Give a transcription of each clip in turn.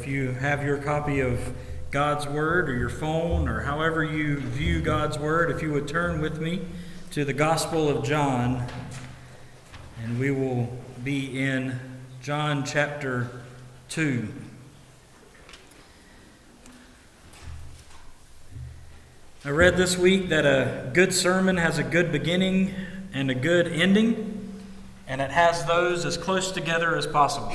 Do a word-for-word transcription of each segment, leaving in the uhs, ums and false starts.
you have your copy of God's Word or your phone or however you view God's Word, if you would turn with me to the Gospel of John, and we will be in John chapter two. I read this week that a good sermon has a good beginning and a good ending, and it has those as close together as possible.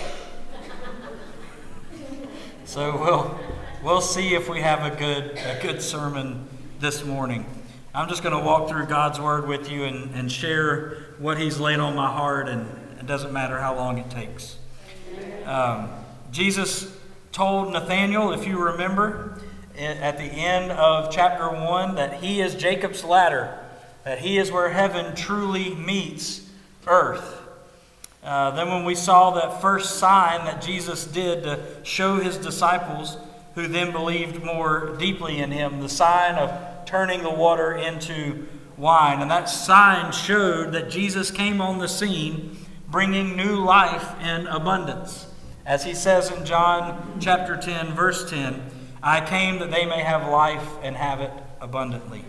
So we'll we'll see if we have a good a good sermon this morning. I'm just going to walk through God's Word with you and, and share what He's laid on my heart, and it doesn't matter how long it takes. Um, Jesus told Nathanael, if you remember, at the end of chapter one, that He is Jacob's ladder, that He is where heaven truly meets earth. Uh, then when we saw that first sign that Jesus did to show His disciples, who then believed more deeply in Him, the sign of turning the water into wine. And that sign showed that Jesus came on the scene bringing new life in abundance. As He says in John chapter ten, verse ten, I came that they may have life and have it abundantly.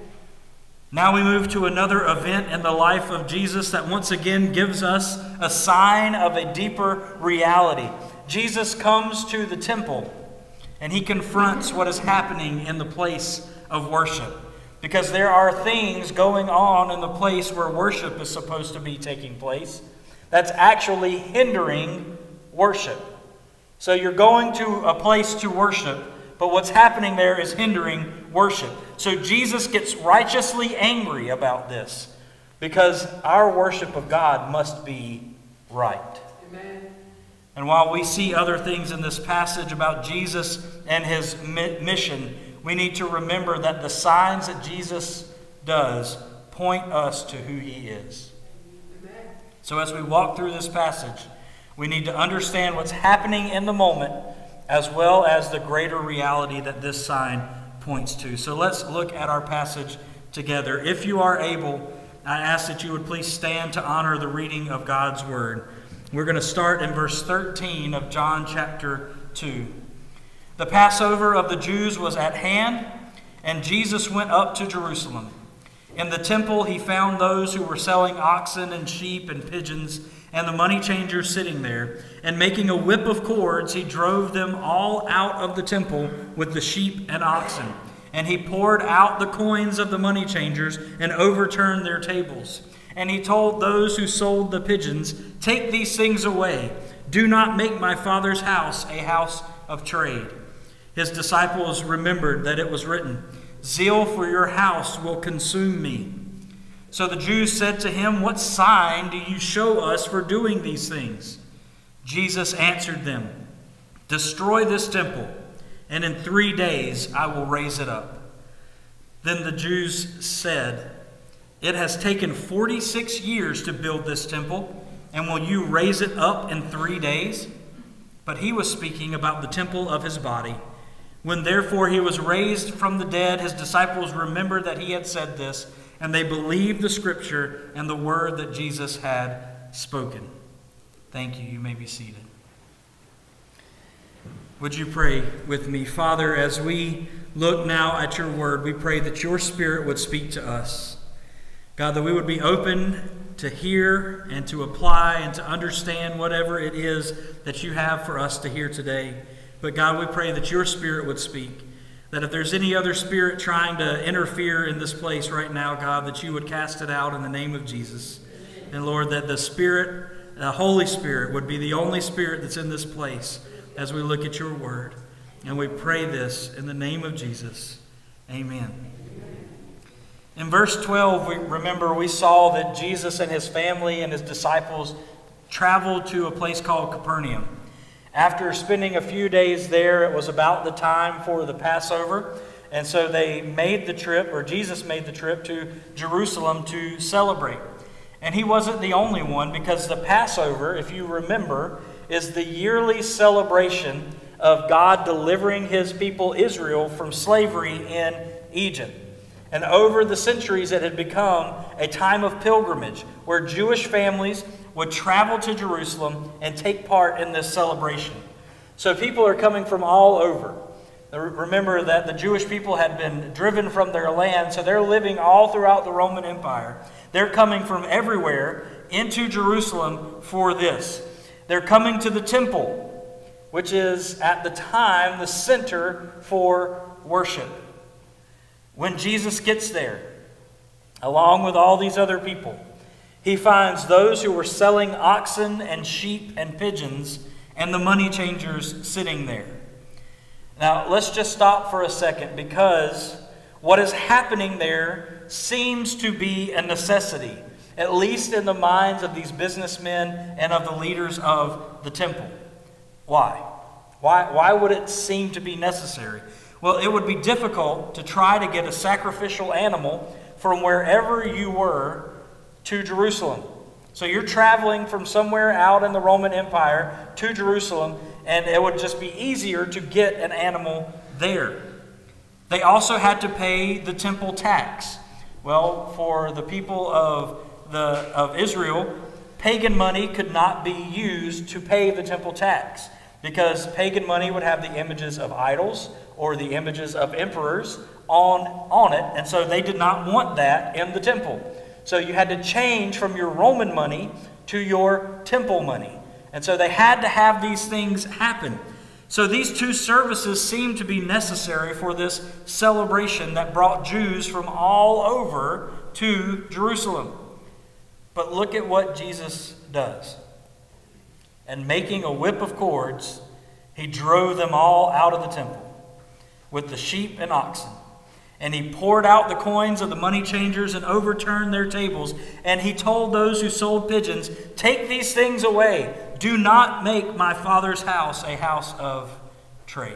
Now we move to another event in the life of Jesus that once again gives us a sign of a deeper reality. Jesus comes to the temple and He confronts what is happening in the place of worship. Because there are things going on in the place where worship is supposed to be taking place that's actually hindering worship. So you're going to a place to worship, but what's happening there is hindering worship. So Jesus gets righteously angry about this because our worship of God must be right. Amen. And while we see other things in this passage about Jesus and His mission, we need to remember that the signs that Jesus does point us to who He is. Amen. So as we walk through this passage, we need to understand what's happening in the moment as well as the greater reality that this sign points to. So let's look at our passage together. If you are able, I ask that you would please stand to honor the reading of God's Word. We're going to start in verse thirteen of John chapter two. The Passover of the Jews was at hand, and Jesus went up to Jerusalem. In the temple He found those who were selling oxen and sheep and pigeons, and the money changers sitting there. And making a whip of cords, He drove them all out of the temple with the sheep and oxen. And He poured out the coins of the money changers and overturned their tables. And He told those who sold the pigeons, take these things away. Do not make my Father's house a house of trade. His disciples remembered that it was written, zeal for your house will consume me. So the Jews said to Him, what sign do you show us for doing these things? Jesus answered them, destroy this temple, and in three days I will raise it up. Then the Jews said, it has taken forty-six years to build this temple, and will you raise it up in three days? But He was speaking about the temple of His body. When therefore He was raised from the dead, His disciples remembered that He had said this, and they believed the Scripture and the word that Jesus had spoken. Thank you. You may be seated. Would you pray with me? Father, as we look now at your word, we pray that your Spirit would speak to us. God, that we would be open to hear and to apply and to understand whatever it is that you have for us to hear today. But God, we pray that your Spirit would speak. That if there's any other spirit trying to interfere in this place right now, God, that you would cast it out in the name of Jesus. And Lord, that the Spirit, the Holy Spirit, would be the only Spirit that's in this place as we look at your word. And we pray this in the name of Jesus. Amen. In verse twelve, we remember we saw that Jesus and His family and His disciples traveled to a place called Capernaum. After spending a few days there, it was about the time for the Passover. And so they made the trip, or Jesus made the trip to Jerusalem to celebrate. And He wasn't the only one, because the Passover, if you remember, is the yearly celebration of God delivering His people Israel from slavery in Egypt. And over the centuries, it had become a time of pilgrimage where Jewish families would travel to Jerusalem and take part in this celebration. So people are coming from all over. Remember that the Jewish people had been driven from their land, so they're living all throughout the Roman Empire. They're coming from everywhere into Jerusalem for this. They're coming to the temple, which is at the time the center for worship. When Jesus gets there, along with all these other people, he finds those who were selling oxen and sheep and pigeons and the money changers sitting there. Now, let's just stop for a second, because what is happening there seems to be a necessity, at least in the minds of these businessmen and of the leaders of the temple. Why? Why, why would it seem to be necessary? Well, it would be difficult to try to get a sacrificial animal from wherever you were to Jerusalem. So you're traveling from somewhere out in the Roman Empire to Jerusalem, and it would just be easier to get an animal there. They also had to pay the temple tax. Well, for the people of the of Israel, pagan money could not be used to pay the temple tax, because pagan money would have the images of idols or the images of emperors on, on it, and so they did not want that in the temple. So you had to change from your Roman money to your temple money. And so they had to have these things happen. So these two services seemed to be necessary for this celebration that brought Jews from all over to Jerusalem. But look at what Jesus does. And making a whip of cords, he drove them all out of the temple with the sheep and oxen. And he poured out the coins of the money changers and overturned their tables. And he told those who sold pigeons, "Take these things away. Do not make my Father's house a house of trade."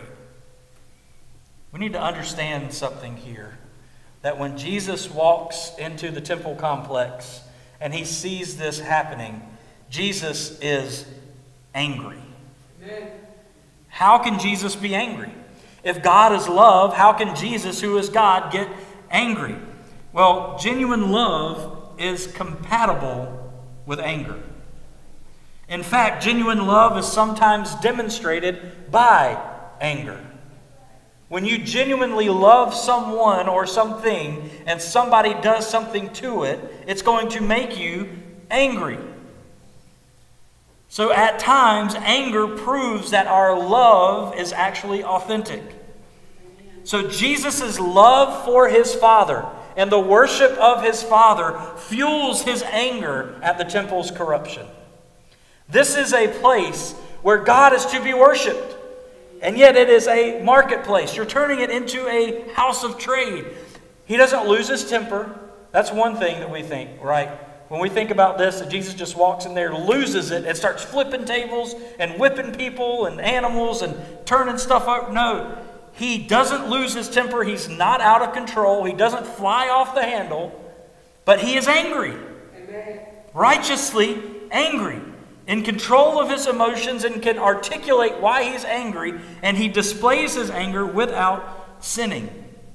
We need to understand something here. That when Jesus walks into the temple complex and he sees this happening, Jesus is angry. Amen. How can Jesus be angry? If God is love, how can Jesus, who is God, get angry? Well, genuine love is compatible with anger. In fact, genuine love is sometimes demonstrated by anger. When you genuinely love someone or something and somebody does something to it, it's going to make you angry. So at times, anger proves that our love is actually authentic. So Jesus' love for his Father and the worship of his Father fuels his anger at the temple's corruption. This is a place where God is to be worshipped, and yet it is a marketplace. You're turning it into a house of trade. He doesn't lose his temper. That's one thing that we think, right? When we think about this, that Jesus just walks in there, loses it, and starts flipping tables and whipping people and animals and turning stuff up. No, he doesn't lose his temper. He's not out of control. He doesn't fly off the handle, but he is angry. Amen. Righteously angry. In control of his emotions, and can articulate why he's angry, and he displays his anger without sinning.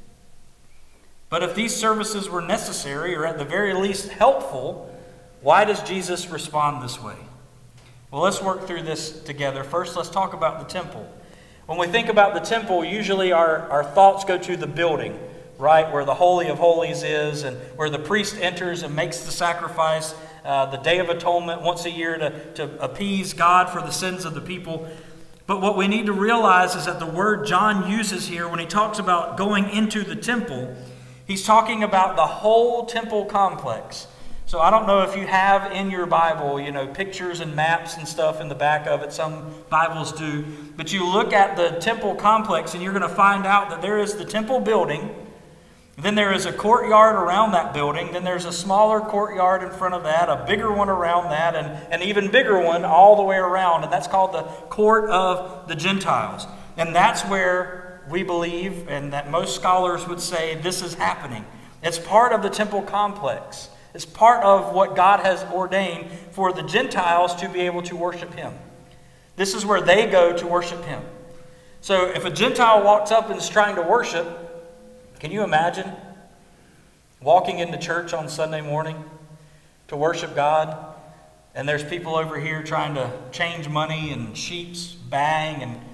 But if these services were necessary, or at the very least helpful, why does Jesus respond this way? Well, let's work through this together. First, let's talk about the temple. When we think about the temple, usually our, our thoughts go to the building, right, where the Holy of Holies is, and where the priest enters and makes the sacrifice, uh, the Day of Atonement once a year to, to appease God for the sins of the people. But what we need to realize is that the word John uses here, when he talks about going into the temple, he's talking about the whole temple complex. So I don't know if you have in your Bible, you know, pictures and maps and stuff in the back of it. Some Bibles do. But you look at the temple complex and you're going to find out that there is the temple building. Then there is a courtyard around that building. Then there's a smaller courtyard in front of that, a bigger one around that, and an even bigger one all the way around. And that's called the Court of the Gentiles. And that's where we believe, and that most scholars would say, this is happening. It's part of the temple complex. It's part of what God has ordained for the Gentiles to be able to worship him. This is where they go to worship him. So if a Gentile walks up and is trying to worship, can you imagine walking into church on Sunday morning to worship God, and there's people over here trying to change money and sheeps bang and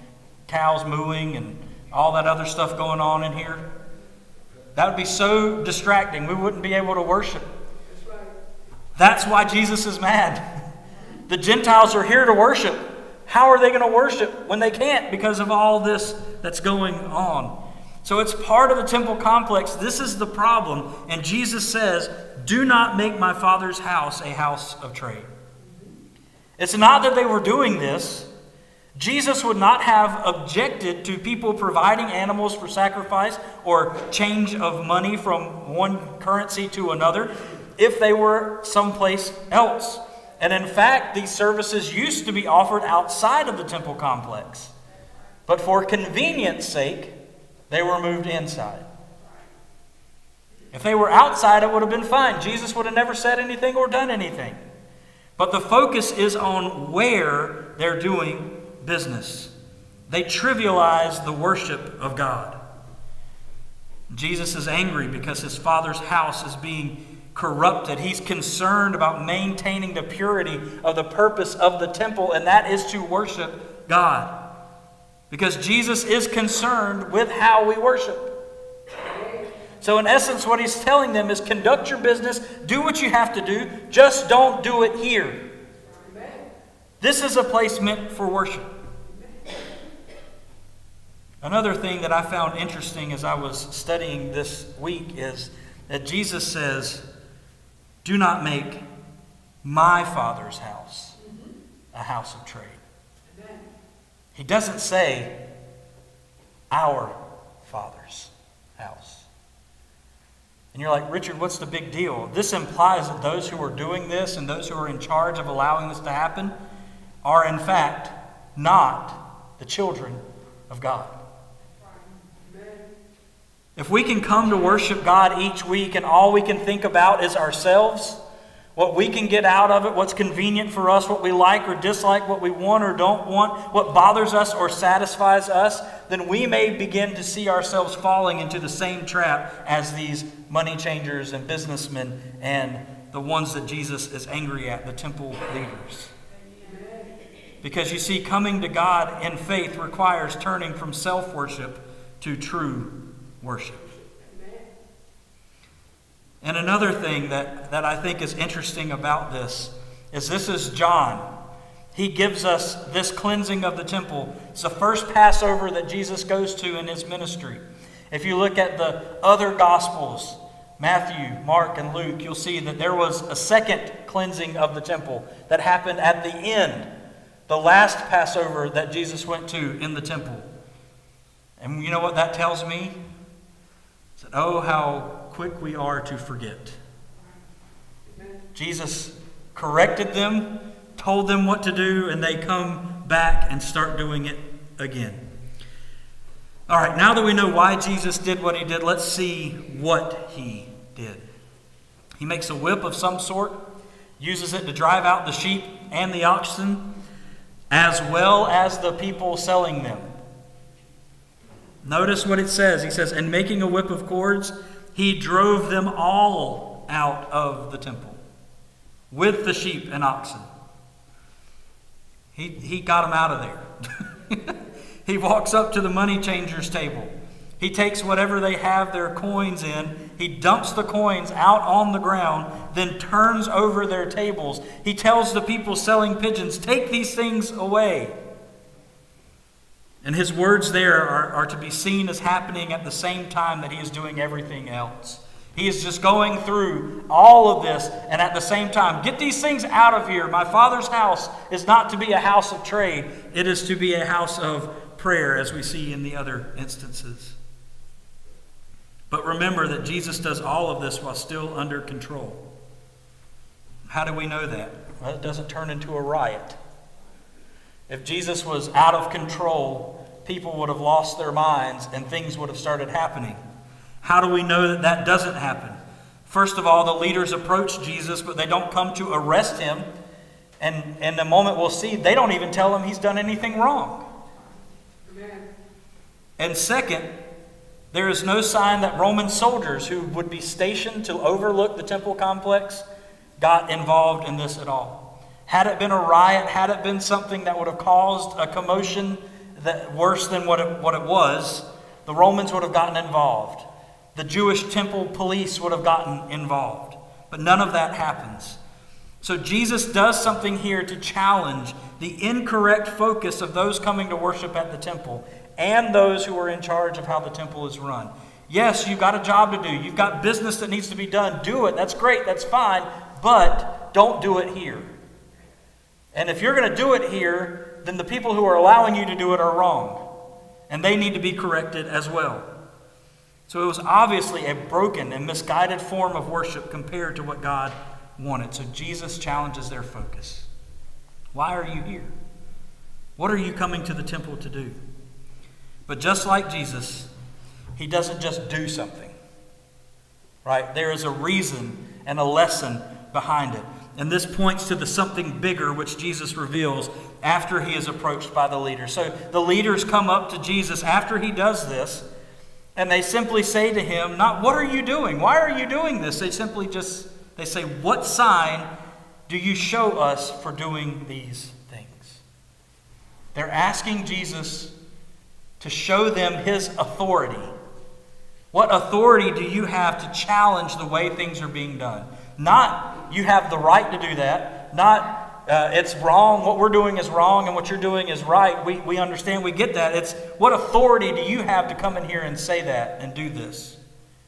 cows mooing and all that other stuff going on in here. That would be so distracting. We wouldn't be able to worship. That's why Jesus is mad. The Gentiles are here to worship. How are they going to worship when they can't because of all this that's going on? So it's part of the temple complex. This is the problem. And Jesus says, do not make my Father's house a house of trade. It's not that they were doing this. Jesus would not have objected to people providing animals for sacrifice or change of money from one currency to another if they were someplace else. And in fact, these services used to be offered outside of the temple complex. But for convenience sake, they were moved inside. If they were outside, it would have been fine. Jesus would have never said anything or done anything. But the focus is on where they're doing business. They trivialize the worship of God. Jesus is angry because his Father's house is being corrupted. He's concerned about maintaining the purity of the purpose of the temple, and that is to worship God. Because Jesus is concerned with how we worship. So in essence, what he's telling them is conduct your business, do what you have to do, just don't do it here. This is a place meant for worship. Another thing that I found interesting as I was studying this week is that Jesus says, do not make my Father's house a house of trade. He doesn't say our Father's house. And you're like, Richard, what's the big deal? This implies that those who are doing this and those who are in charge of allowing this to happen are in fact not the children of God. If we can come to worship God each week and all we can think about is ourselves, what we can get out of it, what's convenient for us, what we like or dislike, what we want or don't want, what bothers us or satisfies us, then we may begin to see ourselves falling into the same trap as these money changers and businessmen and the ones that Jesus is angry at, the temple leaders. Because you see, coming to God in faith requires turning from self-worship to true worship. And another thing that, that I think is interesting about this is this is John. He gives us this cleansing of the temple. It's the first Passover that Jesus goes to in his ministry. If you look at the other Gospels, Matthew, Mark, and Luke, you'll see that there was a second cleansing of the temple that happened at the end, the last Passover that Jesus went to in the temple. And you know what that tells me? It's that, oh, how quick we are to forget. Jesus corrected them, told them what to do, and they come back and start doing it again. All right, now that we know why Jesus did what he did, let's see what he did. He makes a whip of some sort, uses it to drive out the sheep and the oxen, as well as the people selling them. Notice what it says. He says, and making a whip of cords, he drove them all out of the temple with the sheep and oxen. He, he got them out of there. He walks up to the money changers' table. He takes whatever they have their coins in. He dumps the coins out on the ground, then turns over their tables. He tells the people selling pigeons, take these things away. And his words there are, are to be seen as happening at the same time that he is doing everything else. He is just going through all of this, and at the same time, get these things out of here. My Father's house is not to be a house of trade. It is to be a house of prayer, as we see in the other instances. But remember that Jesus does all of this while still under control. How do we know that? Well, it doesn't turn into a riot. If Jesus was out of control, people would have lost their minds and things would have started happening. How do we know that that doesn't happen? First of all, the leaders approach Jesus, but they don't come to arrest him. And in the moment we'll see, they don't even tell him he's done anything wrong. Amen. And second, there is no sign that Roman soldiers who would be stationed to overlook the temple complex got involved in this at all. Had it been a riot, had it been something that would have caused a commotion, that worse than what it, what it was, the Romans would have gotten involved. The Jewish temple police would have gotten involved. But none of that happens. So Jesus does something here to challenge the incorrect focus of those coming to worship at the temple and those who are in charge of how the temple is run. Yes, you've got a job to do. You've got business that needs to be done. Do it. That's great. That's fine. But don't do it here. And if you're going to do it here, then the people who are allowing you to do it are wrong. And they need to be corrected as well. So it was obviously a broken and misguided form of worship compared to what God wanted. So Jesus challenges their focus. Why are you here? What are you coming to the temple to do? But just like Jesus, he doesn't just do something. Right? There is a reason and a lesson behind it. And this points to the something bigger which Jesus reveals after he is approached by the leaders. So the leaders come up to Jesus after he does this, and they simply say to him, not, what are you doing? Why are you doing this? They simply just, they say, what sign do you show us for doing these things? They're asking Jesus to show them his authority. What authority do you have to challenge the way things are being done? Not, you have the right to do that. Not, uh, it's wrong, what we're doing is wrong and what you're doing is right. We, we understand, we get that. It's, what authority do you have to come in here and say that and do this?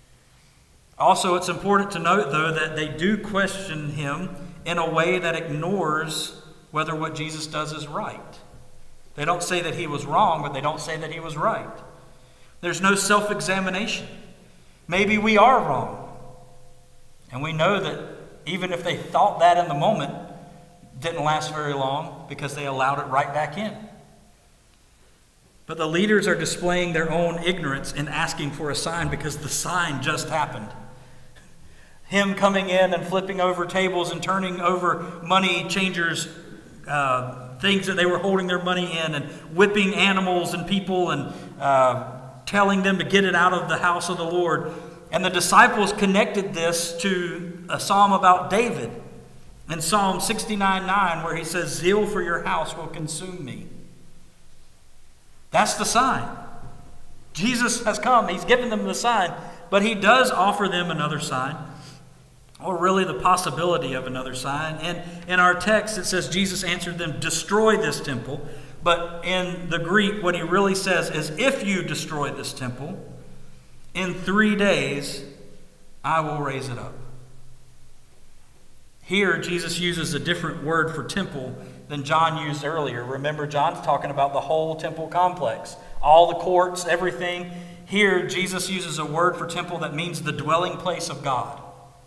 Also, it's important to note, though, that they do question him in a way that ignores whether what Jesus does is right. They don't say that he was wrong, but they don't say that he was right. There's no self-examination. Maybe we are wrong. And we know that even if they thought that in the moment, it didn't last very long because they allowed it right back in. But the leaders are displaying their own ignorance in asking for a sign because the sign just happened. Him coming in and flipping over tables and turning over money changers' uh, things that they were holding their money in, and whipping animals and people and uh, telling them to get it out of the house of the Lord. And the disciples connected this to a psalm about David in Psalm sixty-nine nine, where he says, zeal for your house will consume me. That's the sign. Jesus has come. He's given them the sign. But he does offer them another sign, or really the possibility of another sign. And in our text, it says Jesus answered them, destroy this temple. But in the Greek, what he really says is, if you destroy this temple, in three days, I will raise it up. Here, Jesus uses a different word for temple than John used earlier. Remember, John's talking about the whole temple complex, all the courts, everything. Here, Jesus uses a word for temple that means the dwelling place of God.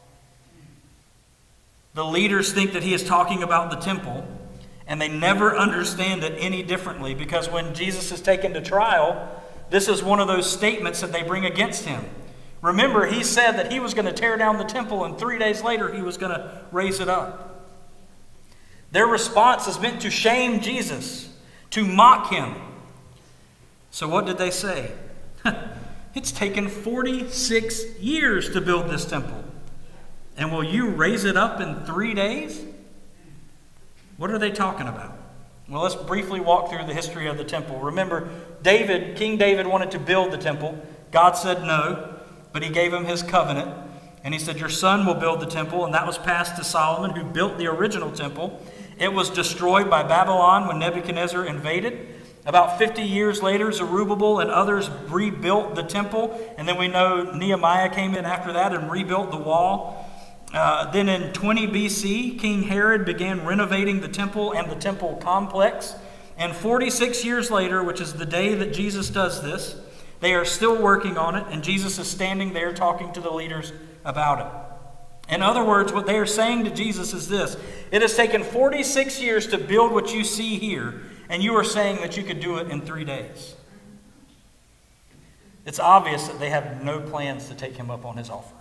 The leaders think that he is talking about the temple, and they never understand it any differently, because when Jesus is taken to trial, this is one of those statements that they bring against him. Remember, he said that he was going to tear down the temple, and three days later he was going to raise it up. Their response is meant to shame Jesus, to mock him. So what did they say? It's taken forty-six years to build this temple. And will you raise it up in three days? What are they talking about? Well, let's briefly walk through the history of the temple. Remember, David, King David wanted to build the temple. God said no, but he gave him his covenant. And he said, your son will build the temple. And that was passed to Solomon, who built the original temple. It was destroyed by Babylon when Nebuchadnezzar invaded. About fifty years later, Zerubbabel and others rebuilt the temple. And then we know Nehemiah came in after that and rebuilt the wall. Uh, then in twenty B C, King Herod began renovating the temple and the temple complex. And forty-six years later, which is the day that Jesus does this, they are still working on it, and Jesus is standing there talking to the leaders about it. In other words, what they are saying to Jesus is this: it has taken forty-six years to build what you see here, and you are saying that you could do it in three days. It's obvious that they have no plans to take him up on his offer.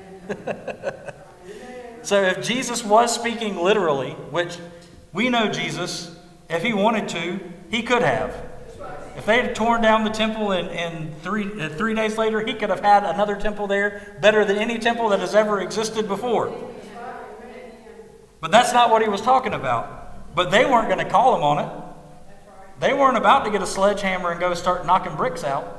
So if Jesus was speaking literally, which we know Jesus, if he wanted to, he could have. If they had torn down the temple and, and three, uh, three days later, he could have had another temple there better than any temple that has ever existed before. But that's not what he was talking about. But they weren't going to call him on it. They weren't about to get a sledgehammer and go start knocking bricks out.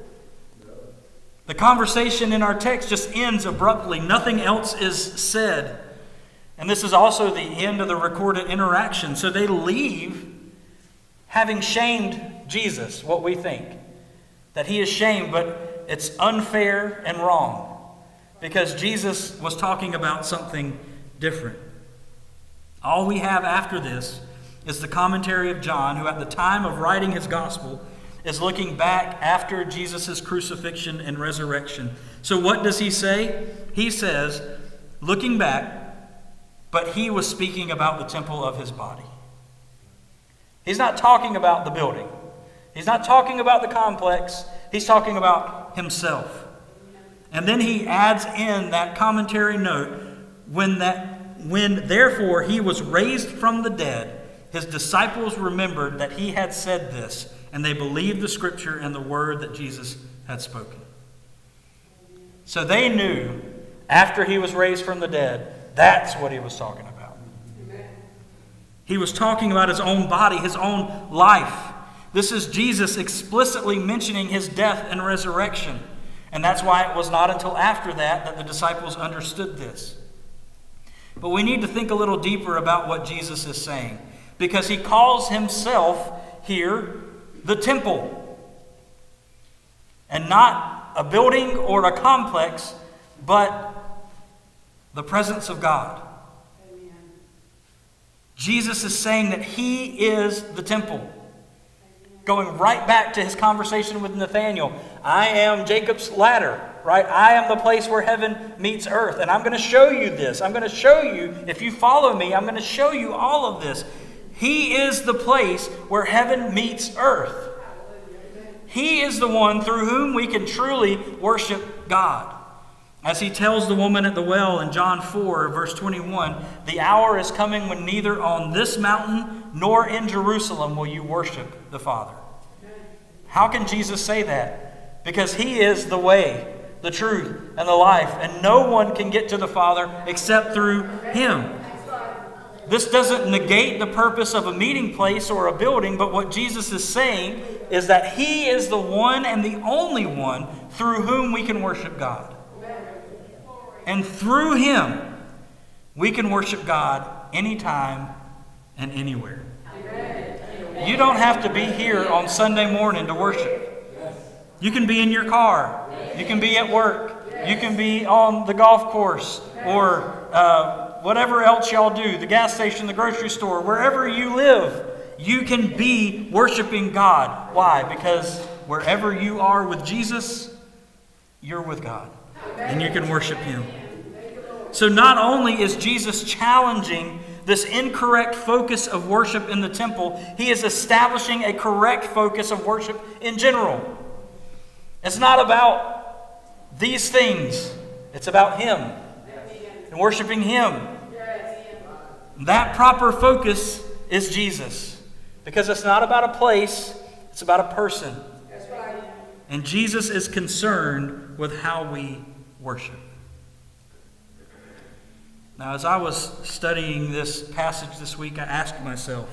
The conversation in our text just ends abruptly. Nothing else is said. And this is also the end of the recorded interaction. So they leave having shamed Jesus, what we think. That he is shamed, but it's unfair and wrong. Because Jesus was talking about something different. All we have after this is the commentary of John, who at the time of writing his gospel is looking back after Jesus' crucifixion and resurrection. So what does he say? He says, looking back, but he was speaking about the temple of his body. He's not talking about the building. He's not talking about the complex. He's talking about himself. And then he adds in that commentary note, when that when therefore he was raised from the dead, his disciples remembered that he had said this, and they believed the scripture and the word that Jesus had spoken. So they knew after he was raised from the dead, that's what he was talking about. He was talking about his own body, his own life. This is Jesus explicitly mentioning his death and resurrection. And that's why it was not until after that that the disciples understood this. But we need to think a little deeper about what Jesus is saying, because he calls himself here the temple. And not a building or a complex, but the presence of God. Amen. Jesus is saying that he is the temple. Amen. Going right back to his conversation with Nathanael. I am Jacob's ladder, right? I am the place where heaven meets earth. And I'm going to show you this. I'm going to show you, if you follow me, I'm going to show you all of this. He is the place where heaven meets earth. He is the one through whom we can truly worship God. As he tells the woman at the well in John four, verse twenty-one, the hour is coming when neither on this mountain nor in Jerusalem will you worship the Father. How can Jesus say that? Because he is the way, the truth, and the life, and no one can get to the Father except through him. This doesn't negate the purpose of a meeting place or a building, but what Jesus is saying is that he is the one and the only one through whom we can worship God. And through him, we can worship God anytime and anywhere. You don't have to be here on Sunday morning to worship. You can be in your car. You can be at work. You can be on the golf course or uh, whatever else y'all do, the gas station, the grocery store, wherever you live, you can be worshiping God. Why? Because wherever you are with Jesus, you're with God. And you can worship him. So not only is Jesus challenging this incorrect focus of worship in the temple, he is establishing a correct focus of worship in general. It's not about these things. It's about him and worshiping him. That proper focus is Jesus. Because it's not about a place, it's about a person. And Jesus is concerned with how we worship. Now, as I was studying this passage this week, I asked myself,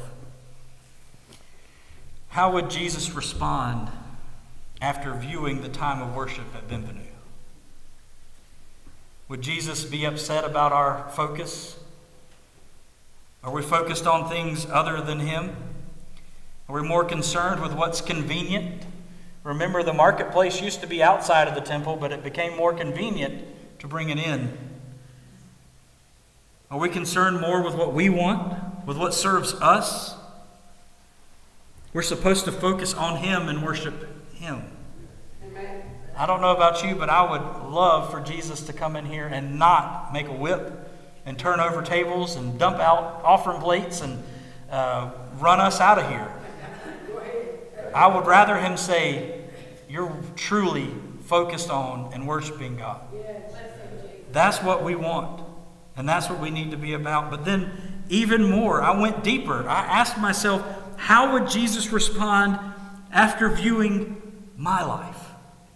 how would Jesus respond after viewing the time of worship at Bienvenue? Would Jesus be upset about our focus? Are we focused on things other than him? Are we more concerned with what's convenient? Remember, the marketplace used to be outside of the temple, but it became more convenient to bring it in. Are we concerned more with what we want, with what serves us? We're supposed to focus on him and worship him. Amen. I don't know about you, but I would love for Jesus to come in here and not make a whip and turn over tables and dump out offering plates and uh, run us out of here. I would rather him say, you're truly focused on and worshiping God. That's what we want. And that's what we need to be about. But then even more, I went deeper. I asked myself, how would Jesus respond after viewing my life?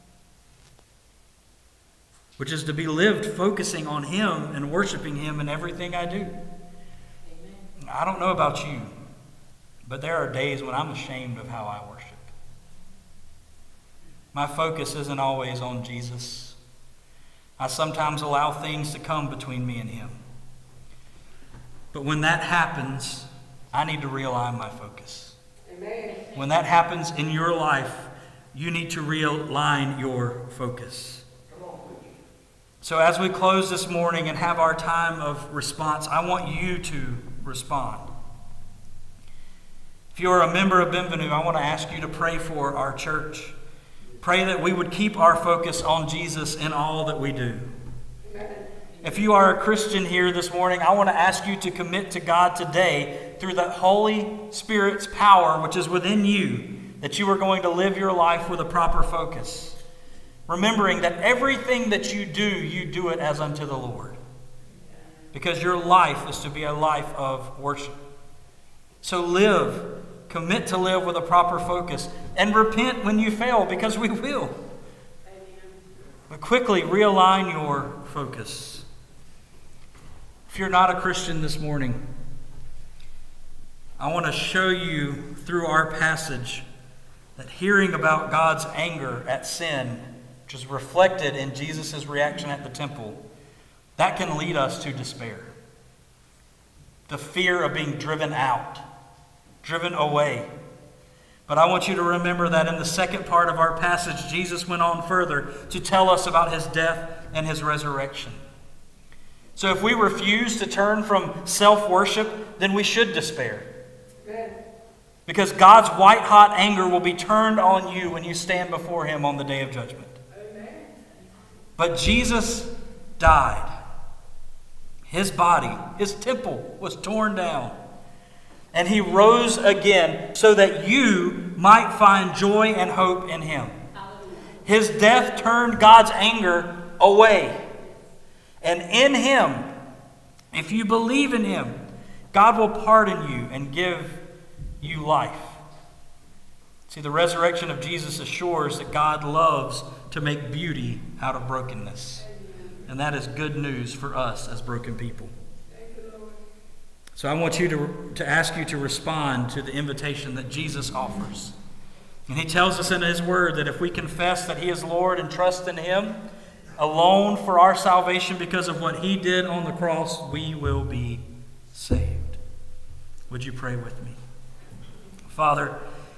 Which is to be lived focusing on him and worshiping him in everything I do. Amen. I don't know about you, But there are days when I'm ashamed of how I worship. My focus isn't always on Jesus. I sometimes allow things to come between me and him. But when that happens, I need to realign my focus. Amen. When that happens in your life, you need to realign your focus. So as we close this morning and have our time of response, I want you to respond. If you're a member of Bienvenue, I want to ask you to pray for our church. Pray that we would keep our focus on Jesus in all that we do. If you are a Christian here this morning, I want to ask you to commit to God today through the Holy Spirit's power which is within you, that you are going to live your life with a proper focus. Remembering that everything that you do, you do it as unto the Lord. Because your life is to be a life of worship. So live, commit to live with a proper focus, and repent when you fail, because we will. But quickly realign your focus. If you're not a Christian this morning, I want to show you through our passage that hearing about God's anger at sin, which is reflected in Jesus' reaction at the temple, that can lead us to despair. The fear of being driven out, driven away. But I want you to remember that in the second part of our passage, Jesus went on further to tell us about his death and his resurrection. So if we refuse to turn from self-worship, then we should despair. Amen. Because God's white-hot anger will be turned on you when you stand before him on the day of judgment. Amen. But Jesus died. His body, his temple was torn down. And he rose again so that you might find joy and hope in him. His death turned God's anger away. And in him, if you believe in him, God will pardon you and give you life. See, the resurrection of Jesus assures that God loves to make beauty out of brokenness. And that is good news for us as broken people. So I want you to, to ask you to respond to the invitation that Jesus offers. And he tells us in his word that if we confess that he is Lord and trust in him alone for our salvation because of what he did on the cross, we will be saved. Would you pray with me? Father,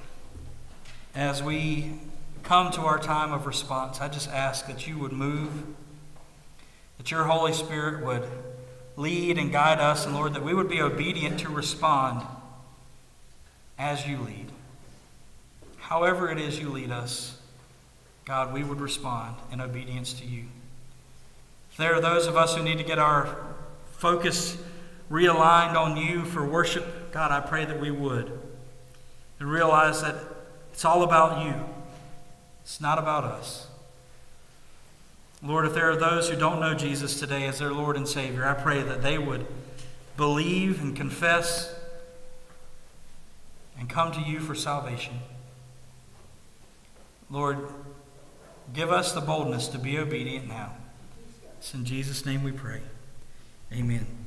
as we come to our time of response, I just ask that you would move, that your Holy Spirit would lead and guide us, and Lord, that we would be obedient to respond as you lead. However it is you lead us, God, we would respond in obedience to you. If there are those of us who need to get our focus realigned on you for worship, God, I pray that we would. And realize that it's all about you. It's not about us. Lord, if there are those who don't know Jesus today as their Lord and Savior, I pray that they would believe and confess and come to you for salvation. Lord, give us the boldness to be obedient now. It's in Jesus' name we pray. Amen.